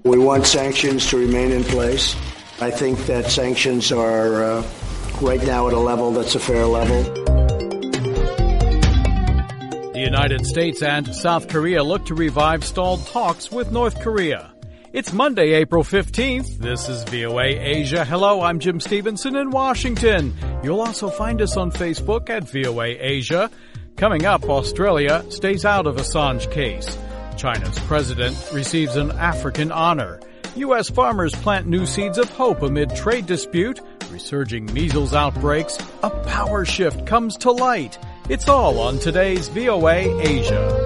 We want sanctions to remain in place. I think that sanctions are right now at a level that's a fair level. The United States and South Korea look to revive stalled talks with North Korea. It's Monday, April 15th. This is VOA Asia. Hello, I'm Jim Stevenson in Washington. You'll also find us on Facebook at VOA Asia. Coming up, Australia stays out of Assange case. China's president receives an African honor. U.S. farmers plant new seeds of hope amid trade dispute. Resurging measles outbreaks. A power shift comes to light. It's all on today's VOA Asia.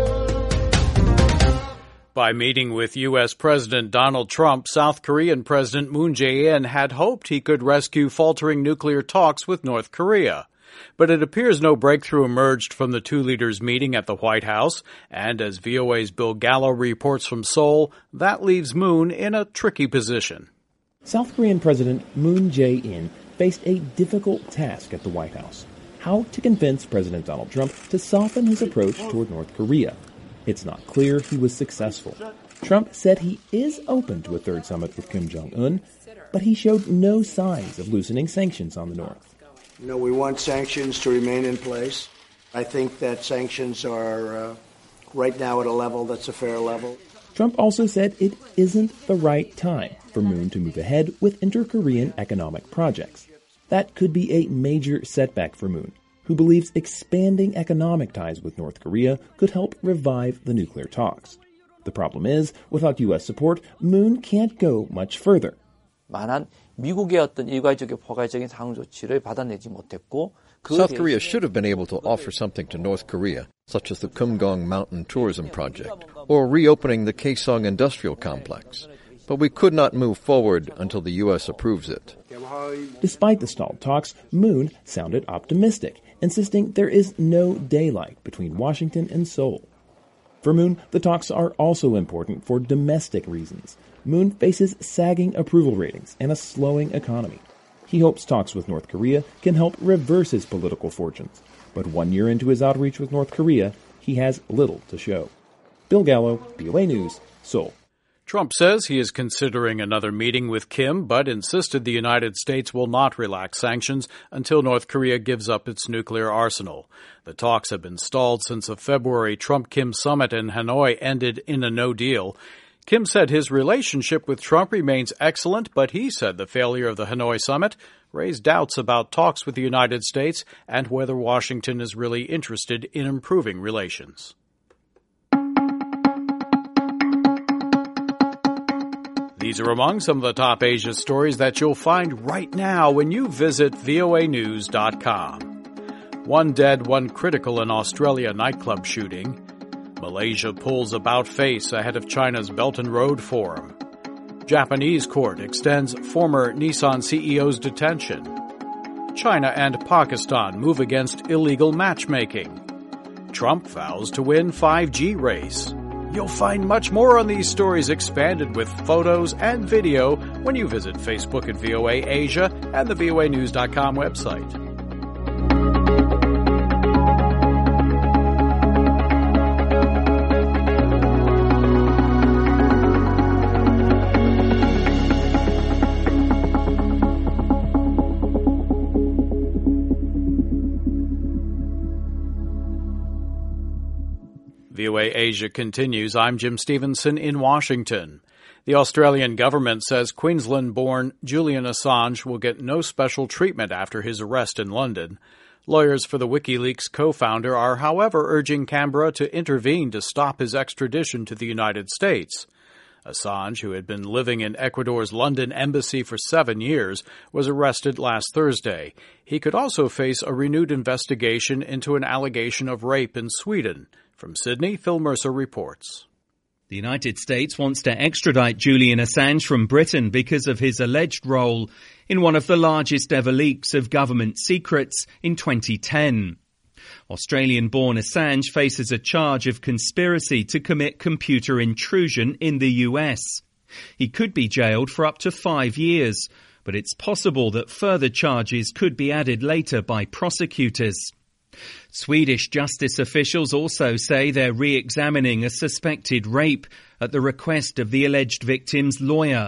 By meeting with U.S. President Donald Trump, South Korean President Moon Jae-in had hoped he could rescue faltering nuclear talks with North Korea. But it appears no breakthrough emerged from the two leaders' meeting at the White House, and as VOA's Bill Gallo reports from Seoul, that leaves Moon in a tricky position. South Korean President Moon Jae-in faced a difficult task at the White House: how to convince President Donald Trump to soften his approach toward North Korea. It's not clear he was successful. Trump said he is open to a third summit with Kim Jong-un, but he showed no signs of loosening sanctions on the North. We want sanctions to remain in place. I think that sanctions are right now at a level that's a fair level. Trump also said it isn't the right time for Moon to move ahead with inter-Korean economic projects. That could be a major setback for Moon, who believes expanding economic ties with North Korea could help revive the nuclear talks. The problem is, without U.S. support, Moon can't go much further. 만한 미국의 어떤 일괄적인 포괄적인 상응 조치를 받아내지 못했고 South Korea should have been able to offer something to North Korea, such as the Kumgang Mountain Tourism Project, or reopening the Kaesong Industrial Complex. But we could not move forward until the U.S. approves it. Despite the stalled talks, Moon sounded optimistic, insisting there is no daylight between Washington and Seoul. For Moon, the talks are also important for domestic reasons. Moon faces sagging approval ratings and a slowing economy. He hopes talks with North Korea can help reverse his political fortunes. But 1 year into his outreach with North Korea, he has little to show. Bill Gallo, VOA News, Seoul. Trump says he is considering another meeting with Kim, but insisted the United States will not relax sanctions until North Korea gives up its nuclear arsenal. The talks have been stalled since a February Trump-Kim summit in Hanoi ended in a no-deal. Kim said his relationship with Trump remains excellent, but he said the failure of the Hanoi summit raised doubts about talks with the United States and whether Washington is really interested in improving relations. These are among some of the top Asia stories that you'll find right now when you visit voanews.com. One dead, one critical in Australia nightclub shooting. Malaysia pulls about face ahead of China's Belt and Road Forum. Japanese court extends former Nissan CEO's detention. China and Pakistan move against illegal matchmaking. Trump vows to win 5G race. You'll find much more on these stories expanded with photos and video when you visit Facebook at VOA Asia and the voanews.com website. VOA Asia continues. I'm Jim Stevenson in Washington. The Australian government says Queensland-born Julian Assange will get no special treatment after his arrest in London. Lawyers for the WikiLeaks co-founder are, however, urging Canberra to intervene to stop his extradition to the United States. Assange, who had been living in Ecuador's London embassy for 7 years, was arrested last Thursday. He could also face a renewed investigation into an allegation of rape in Sweden. From Sydney, Phil Mercer reports. The United States wants to extradite Julian Assange from Britain because of his alleged role in one of the largest ever leaks of government secrets in 2010. Australian-born Assange faces a charge of conspiracy to commit computer intrusion in the US. He could be jailed for up to 5 years, but it's possible that further charges could be added later by prosecutors. Swedish justice officials also say they're re-examining a suspected rape at the request of the alleged victim's lawyer.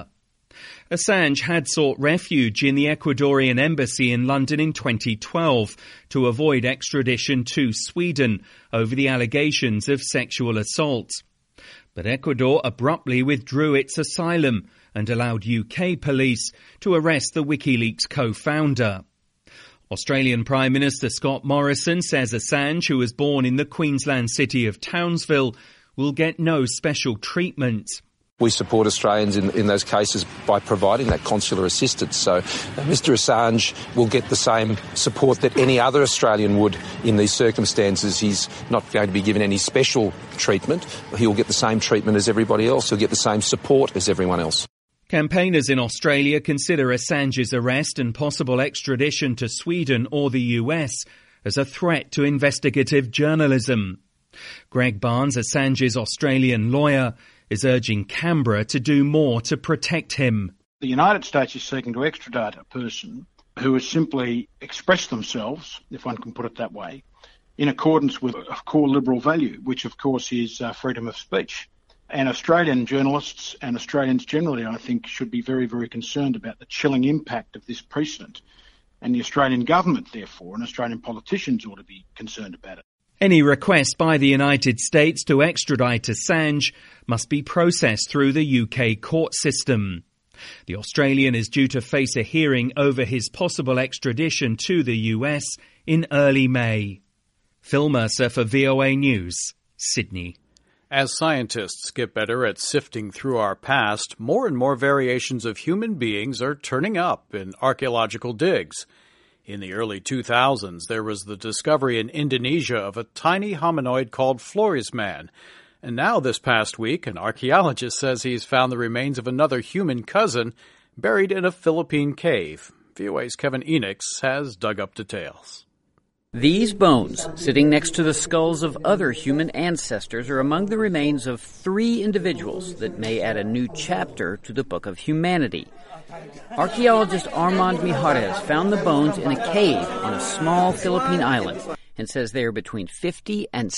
Assange had sought refuge in the Ecuadorian embassy in London in 2012 to avoid extradition to Sweden over the allegations of sexual assault. But Ecuador abruptly withdrew its asylum and allowed UK police to arrest the WikiLeaks co-founder. Australian Prime Minister Scott Morrison says Assange, who was born in the Queensland city of Townsville, will get no special treatment. We support Australians in those cases by providing that consular assistance. So Mr Assange will get the same support that any other Australian would in these circumstances. He's not going to be given any special treatment. He'll get the same treatment as everybody else. He'll get the same support as everyone else. Campaigners in Australia consider Assange's arrest and possible extradition to Sweden or the US as a threat to investigative journalism. Greg Barnes, Assange's Australian lawyer, is urging Canberra to do more to protect him. The United States is seeking to extradite a person who has simply expressed themselves, if one can put it that way, in accordance with a core liberal value, which of course is freedom of speech. And Australian journalists and Australians generally, I think, should be very, very concerned about the chilling impact of this precedent. And the Australian government, therefore, and Australian politicians ought to be concerned about it. Any request by the United States to extradite Assange must be processed through the UK court system. The Australian is due to face a hearing over his possible extradition to the US in early May. Phil Mercer for VOA News, Sydney. As scientists get better at sifting through our past, more and more variations of human beings are turning up in archaeological digs. In the early 2000s, there was the discovery in Indonesia of a tiny hominoid called Flores Man. And now this past week, an archaeologist says he's found the remains of another human cousin buried in a Philippine cave. VOA's Kevin Enox has dug up details. These bones, sitting next to the skulls of other human ancestors, are among the remains of 3 individuals that may add a new chapter to the book of humanity. Archaeologist Armand Mijares found the bones in a cave on a small Philippine island and says they are between 50 and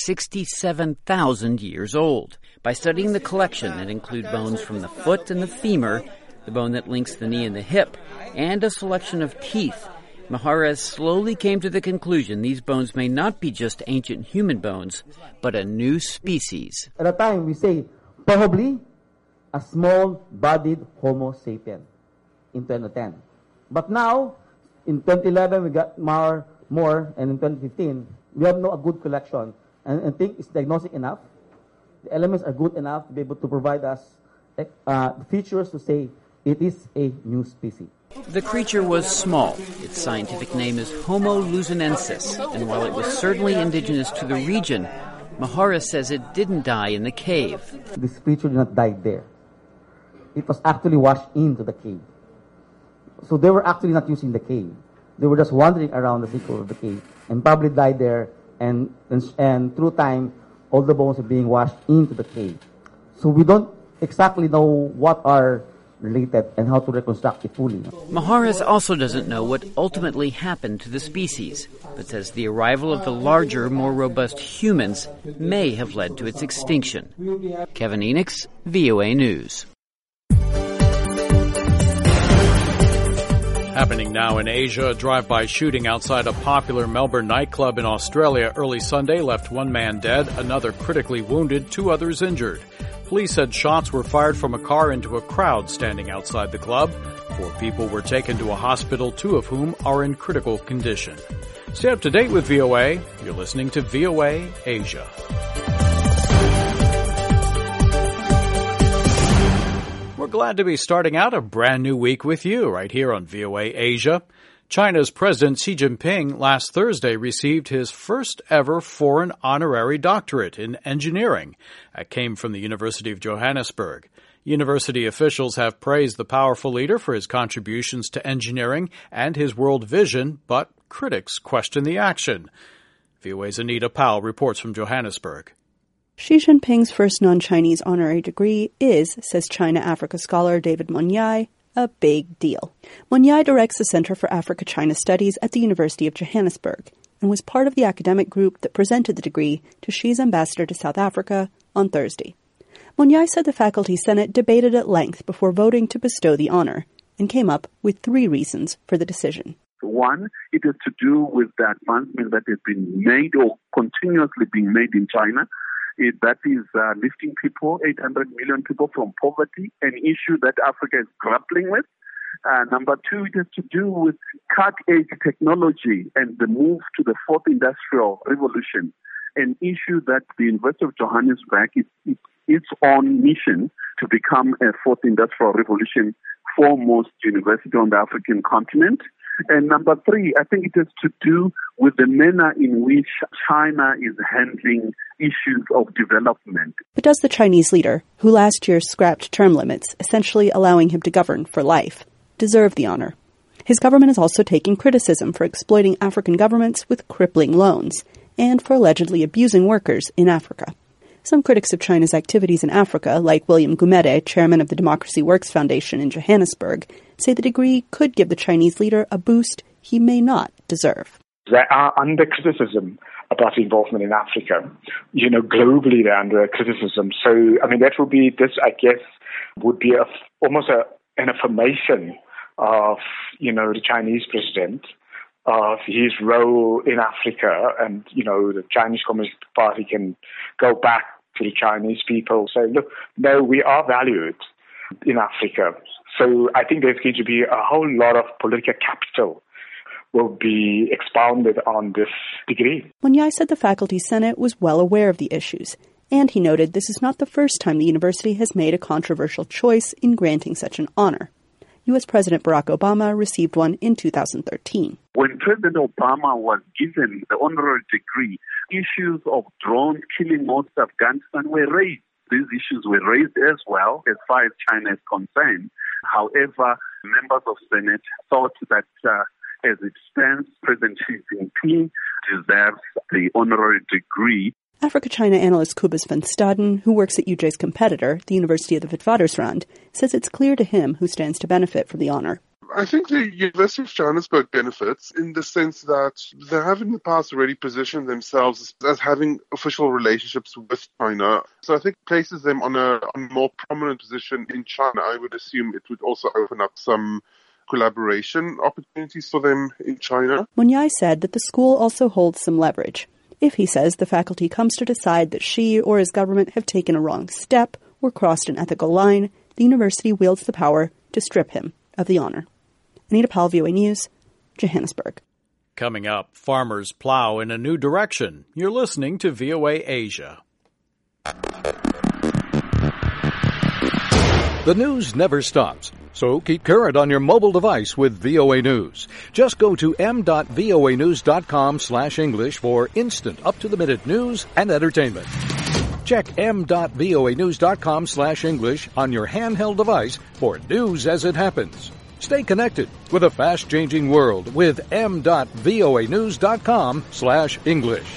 67,000 years old. By studying the collection that include bones from the foot and the femur, the bone that links the knee and the hip, and a selection of teeth, Mijares slowly came to the conclusion these bones may not be just ancient human bones, but a new species. At the time, we say probably a small-bodied Homo sapien in 2010. But now, in 2011, we got more, and in 2015, we have a good collection. And I think it's diagnostic enough. The elements are good enough to be able to provide us features to say it is a new species. The creature was small. Its scientific name is Homo luzonensis, and while it was certainly indigenous to the region, Mijares says it didn't die in the cave. This creature did not die there. It was actually washed into the cave. So they were actually not using the cave. They were just wandering around the circle of the cave and probably died there, and through time, all the bones are being washed into the cave. So we don't exactly know what are related and how to reconstruct it fully. Mijares also doesn't know what ultimately happened to the species, but says the arrival of the larger, more robust humans may have led to its extinction. Kevin Enox, VOA News. Happening now in Asia, a drive-by shooting outside a popular Melbourne nightclub in Australia early Sunday left 1 man dead, another critically wounded, 2 others injured. Police said shots were fired from a car into a crowd standing outside the club. 4 people were taken to a hospital, 2 of whom are in critical condition. Stay up to date with VOA. You're listening to VOA Asia. We're glad to be starting out a brand new week with you right here on VOA Asia. China's President Xi Jinping last Thursday received his first ever foreign honorary doctorate in engineering. That came from the University of Johannesburg. University officials have praised the powerful leader for his contributions to engineering and his world vision, but critics question the action. VOA's Anita Powell reports from Johannesburg. Xi Jinping's first non-Chinese honorary degree is, says China-Africa scholar David Monyai, a big deal. Monyai directs the Center for Africa-China Studies at the University of Johannesburg. and was part of the academic group that presented the degree to Xi's ambassador to South Africa on Thursday. Monyai said the Faculty Senate debated at length before voting to bestow the honor and came up with 3 reasons for the decision. One, it has to do with the advancement that has been made or continuously being made in China. That is lifting people, 800 million people from poverty, an issue that Africa is grappling with. Number 2, it has to do with cutting-edge technology and the move to the 4th industrial revolution, an issue that the University of Johannesburg is its own mission to become a 4th industrial revolution foremost university on the African continent. And number 3, I think it has to do with the manner in which China is handling issues of development. But does the Chinese leader, who last year scrapped term limits, essentially allowing him to govern for life, deserve the honor? His government is also taking criticism for exploiting African governments with crippling loans and for allegedly abusing workers in Africa. Some critics of China's activities in Africa, like William Gumede, chairman of the Democracy Works Foundation in Johannesburg, say the degree could give the Chinese leader a boost he may not deserve. They are under criticism about involvement in Africa. Globally they're under criticism. So, that would be, this, I guess, would be almost an affirmation of, the Chinese president, of his role in Africa, and, the Chinese Communist Party can go back to the Chinese people, say, look, no, we are valued in Africa. So I think there's going to be a whole lot of political capital will be expounded on this degree. Monyai said the Faculty Senate was well aware of the issues, and he noted this is not the first time the university has made a controversial choice in granting such an honor. U.S. President Barack Obama received one in 2013. When President Obama was given the honorary degree, issues of drones killing most of Afghanistan were raised. These issues were raised as well as far as China is concerned. However, members of Senate thought that as it stands, President Xi Jinping deserves the honorary degree. Africa-China analyst Cobus van Staden, who works at UJ's competitor, the University of the Witwatersrand, says it's clear to him who stands to benefit from the honor. I think the University of Johannesburg benefits in the sense that they have in the past already positioned themselves as having official relationships with China. So I think it places them on a more prominent position in China. I would assume it would also open up some collaboration opportunities for them in China. Monyai said that the school also holds some leverage. If, he says, the faculty comes to decide that Xi or his government have taken a wrong step or crossed an ethical line, the university wields the power to strip him of the honor. Anita Powell, VOA News, Johannesburg. Coming up, farmers plow in a new direction. You're listening to VOA Asia. The news never stops, so keep current on your mobile device with VOA News. Just go to m.voanews.com/English for instant, up-to-the-minute news and entertainment. Check m.voanews.com/English on your handheld device for news as it happens. Stay connected with a fast-changing world with m.voanews.com/English.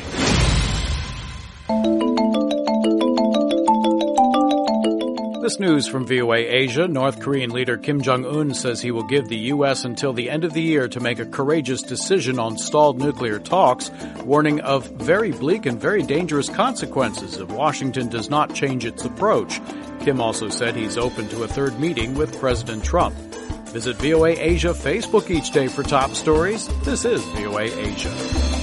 This news from VOA Asia. North Korean leader Kim Jong-un says he will give the U.S. until the end of the year to make a courageous decision on stalled nuclear talks, warning of very bleak and very dangerous consequences if Washington does not change its approach. Kim also said he's open to a third meeting with President Trump. Visit VOA Asia Facebook each day for top stories. This is VOA Asia.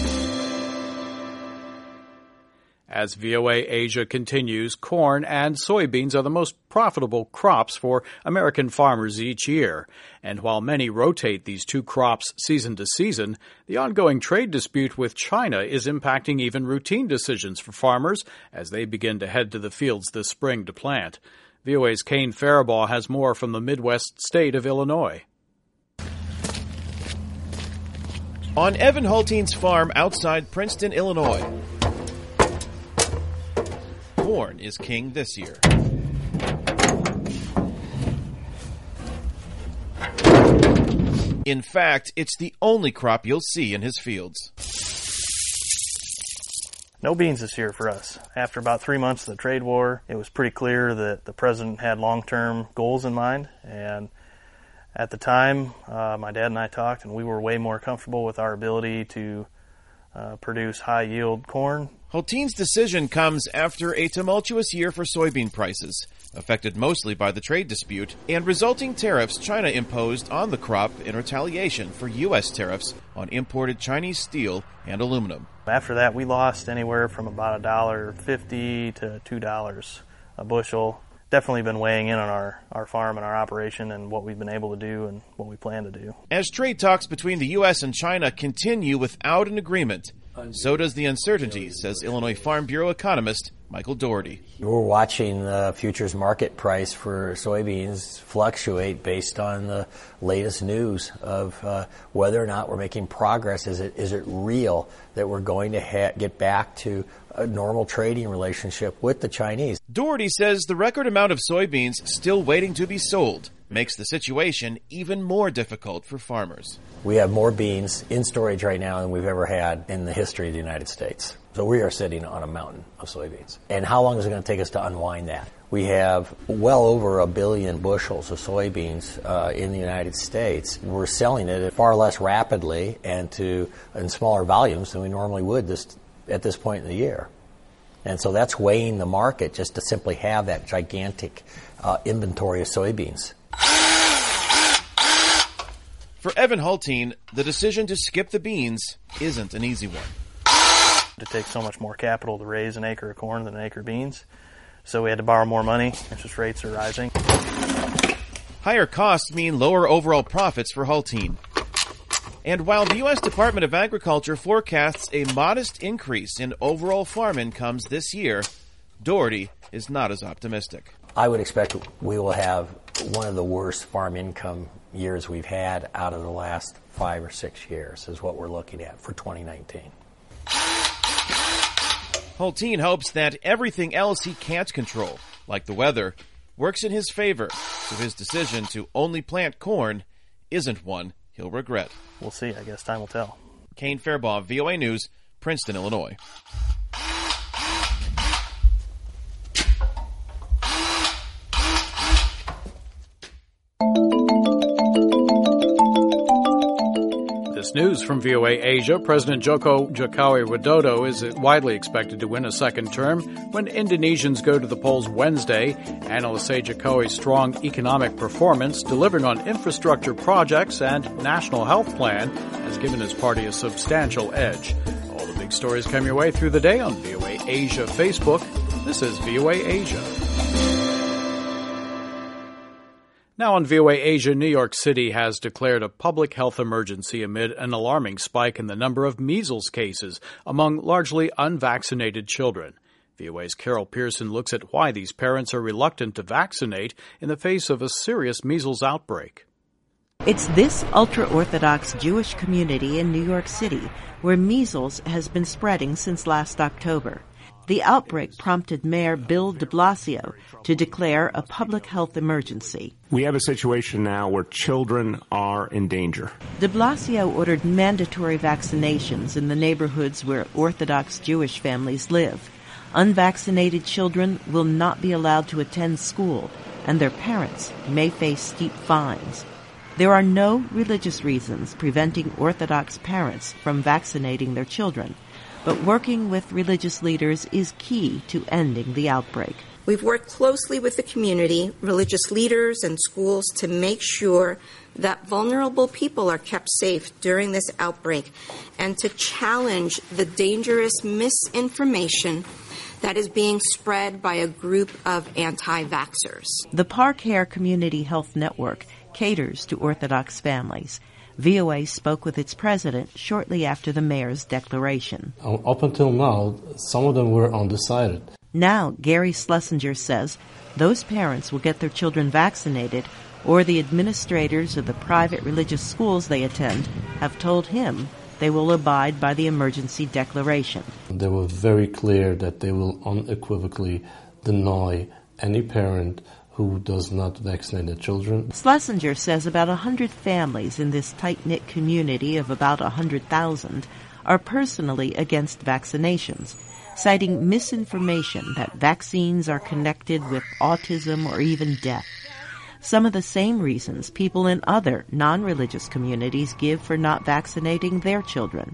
As VOA Asia continues, corn and soybeans are the most profitable crops for American farmers each year. And while many rotate these two crops season to season, the ongoing trade dispute with China is impacting even routine decisions for farmers as they begin to head to the fields this spring to plant. VOA's Kane Faribaugh has more from the Midwest state of Illinois. On Evan Hulteen's farm outside Princeton, Illinois, corn is king this year. In fact, it's the only crop you'll see in his fields. No beans this year for us. After about 3 months of the trade war, it was pretty clear that the president had long-term goals in mind. And at the time, my dad and I talked, and we were way more comfortable with our ability to produce high-yield corn. Hulteen's decision comes after a tumultuous year for soybean prices, affected mostly by the trade dispute and resulting tariffs China imposed on the crop in retaliation for U.S. tariffs on imported Chinese steel and aluminum. After that, we lost anywhere from about $1.50 to $2 a bushel. Definitely been weighing in on our farm and our operation and what we've been able to do and what we plan to do. As trade talks between the U.S. and China continue without an agreement, so does the uncertainty, says Illinois Farm Bureau economist Michael Doherty. We're watching the futures market price for soybeans fluctuate based on the latest news of whether or not we're making progress. Is it real that we're going to get back to a normal trading relationship with the Chinese? Doherty says the record amount of soybeans still waiting to be sold makes the situation even more difficult for farmers. We have more beans in storage right now than we've ever had in the history of the United States. So we are sitting on a mountain of soybeans. And how long is it going to take us to unwind that? We have well over 1 billion bushels of soybeans in the United States. We're selling it far less rapidly and in smaller volumes than we normally would at this point in the year. And so that's weighing the market just to simply have that gigantic inventory of soybeans. For Evan Hulteen, the decision to skip the beans isn't an easy one. It takes so much more capital to raise an acre of corn than an acre of beans. So we had to borrow more money. Interest rates are rising. Higher costs mean lower overall profits for Hulteen. And while the U.S. Department of Agriculture forecasts a modest increase in overall farm incomes this year, Doherty is not as optimistic. I would expect we will have one of the worst farm income years we've had out of the last 5 or 6 years is what we're looking at for 2019. Hulteen hopes that everything else he can't control, like the weather, works in his favor, so his decision to only plant corn isn't one he'll regret. We'll see. I guess time will tell. Kane Fairbaugh, VOA News, Princeton, Illinois. This news from VOA Asia. President Joko Widodo is widely expected to win a second term when Indonesians go to the polls Wednesday. Analysts say Jokowi's strong economic performance, delivering on infrastructure projects and national health plan, has given his party a substantial edge. All the big stories come your way through the day on VOA Asia Facebook. This is VOA Asia. Now on VOA Asia, New York City has declared a public health emergency amid an alarming spike in the number of measles cases among largely unvaccinated children. VOA's Carol Pearson looks at why these parents are reluctant to vaccinate in the face of a serious measles outbreak. It's this ultra-Orthodox Jewish community in New York City where measles has been spreading since last October. The outbreak prompted Mayor Bill de Blasio to declare a public health emergency. We have a situation now where children are in danger. De Blasio ordered mandatory vaccinations in the neighborhoods where Orthodox Jewish families live. Unvaccinated children will not be allowed to attend school, and their parents may face steep fines. There are no religious reasons preventing Orthodox parents from vaccinating their children, but working with religious leaders is key to ending the outbreak. We've worked closely with the community, religious leaders, and schools to make sure that vulnerable people are kept safe during this outbreak and to challenge the dangerous misinformation that is being spread by a group of anti-vaxxers. The Park Hair Community Health Network caters to Orthodox families. VOA spoke with its president shortly after the mayor's declaration. Up until now, some of them were undecided. Now, Gary Schlesinger says those parents will get their children vaccinated, or the administrators of the private religious schools they attend have told him they will abide by the emergency declaration. They were very clear that they will unequivocally deny any parent who does not vaccinate their children. Schlesinger says about 100 families in this tight-knit community of about 100,000 are personally against vaccinations, citing misinformation that vaccines are connected with autism or even death. Some of the same reasons people in other non-religious communities give for not vaccinating their children.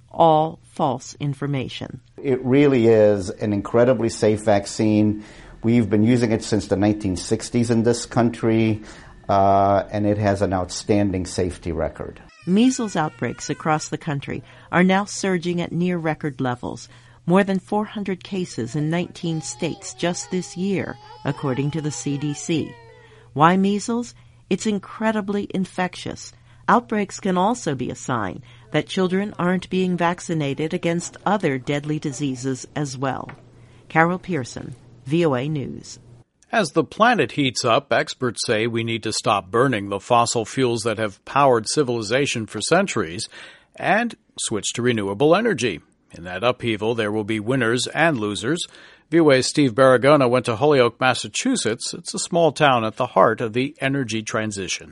all false information. It really is an incredibly safe vaccine. We've been using it since the 1960s in this country, and it has an outstanding safety record. Measles outbreaks across the country are now surging at near record levels. More than 400 cases in 19 states just this year, according to the CDC. Why measles? It's incredibly infectious. Outbreaks can also be a sign that children aren't being vaccinated against other deadly diseases as well. Carol Pearson, VOA News. As the planet heats up, experts say we need to stop burning the fossil fuels that have powered civilization for centuries and switch to renewable energy. In that upheaval, there will be winners and losers. VOA's Steve Baragona went to Holyoke, Massachusetts. It's a small town at the heart of the energy transition.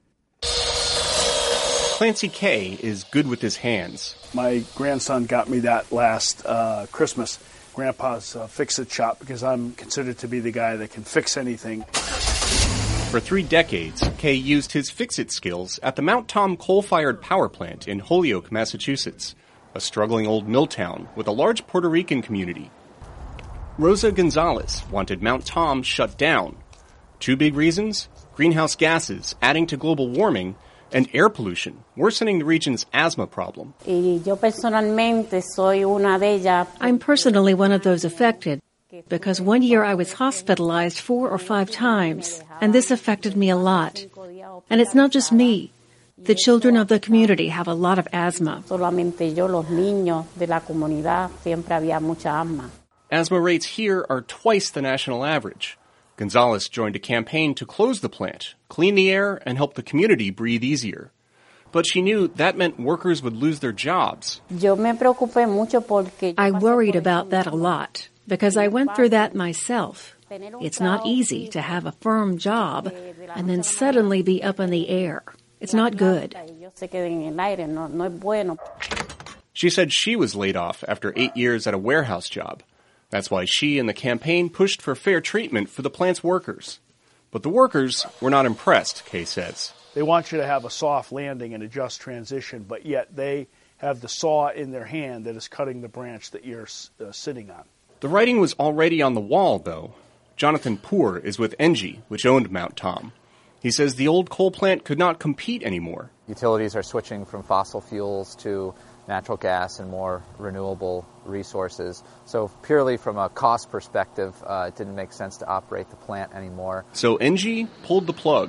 Clancy Kay is good with his hands. My grandson got me that last Christmas. Grandpa's fix-it shop, because I'm considered to be the guy that can fix anything. For 3 decades, Kay used his fix-it skills at the Mount Tom coal-fired power plant in Holyoke, Massachusetts, a struggling old mill town with a large Puerto Rican community. Rosa Gonzalez wanted Mount Tom shut down. 2 big reasons: greenhouse gases adding to global warming and air pollution worsening the region's asthma problem. I'm personally one of those affected because one year I was hospitalized 4 or 5 times, and this affected me a lot. And it's not just me. The children of the community have a lot of asthma. Asthma rates here are twice the national average. Gonzalez joined a campaign to close the plant, clean the air, and help the community breathe easier. But she knew that meant workers would lose their jobs. I worried about that a lot because I went through that myself. It's not easy to have a firm job and then suddenly be up in the air. It's not good. She said she was laid off after 8 years at a warehouse job. That's why she and the campaign pushed for fair treatment for the plant's workers. But the workers were not impressed, Kay says. They want you to have a soft landing and a just transition, but yet they have the saw in their hand that is cutting the branch that you're sitting on. The writing was already on the wall, though. Jonathan Poor is with Engie, which owned Mount Tom. He says the old coal plant could not compete anymore. Utilities are switching from fossil fuels to natural gas and more renewable resources. So purely from a cost perspective, it didn't make sense to operate the plant anymore. So Engie pulled the plug.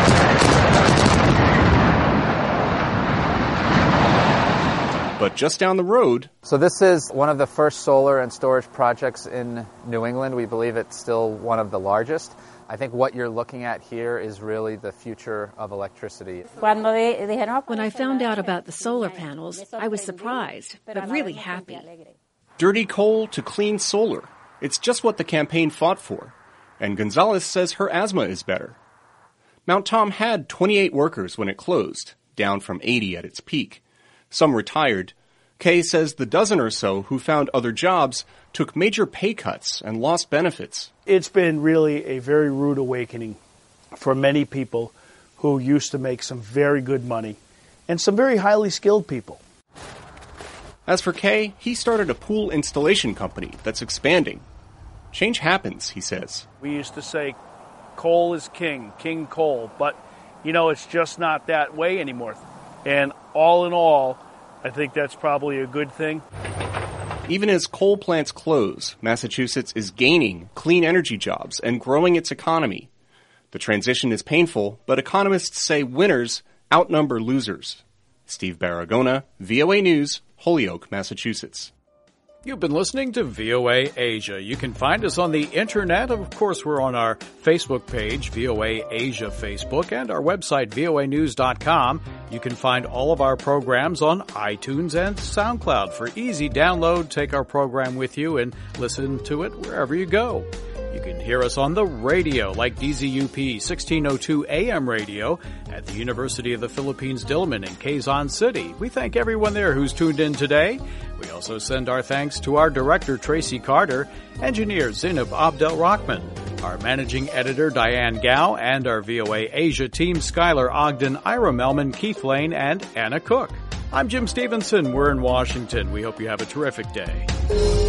But just down the road... So this is one of the first solar and storage projects in New England. We believe it's still one of the largest. I think what you're looking at here is really the future of electricity. When I found out about the solar panels, I was surprised, but really happy. Dirty coal to clean solar. It's just what the campaign fought for. And Gonzalez says her asthma is better. Mount Tom had 28 workers when it closed, down from 80 at its peak. Some retired. Kay says the dozen or so who found other jobs took major pay cuts and lost benefits. It's been really a very rude awakening for many people who used to make some very good money and some very highly skilled people. As for Kay, he started a pool installation company that's expanding. Change happens, he says. We used to say coal is king, king coal, but, it's just not that way anymore. And all in all, I think that's probably a good thing. Even as coal plants close, Massachusetts is gaining clean energy jobs and growing its economy. The transition is painful, but economists say winners outnumber losers. Steve Baragona, VOA News, Holyoke, Massachusetts. You've been listening to VOA Asia. You can find us on the internet. Of course, we're on our Facebook page, VOA Asia Facebook, and our website, voanews.com. You can find all of our programs on iTunes and SoundCloud. For easy download, take our program with you and listen to it wherever you go. You can hear us on the radio, like DZUP 1602 AM radio at the University of the Philippines Diliman in Quezon City. We thank everyone there who's tuned in today. We also send our thanks to our director, Tracy Carter, engineer Zainab Abdel-Rahman, our managing editor, Diane Gao, and our VOA Asia team, Skylar Ogden, Ira Melman, Keith Lane, and Anna Cook. I'm Jim Stevenson. We're in Washington. We hope you have a terrific day.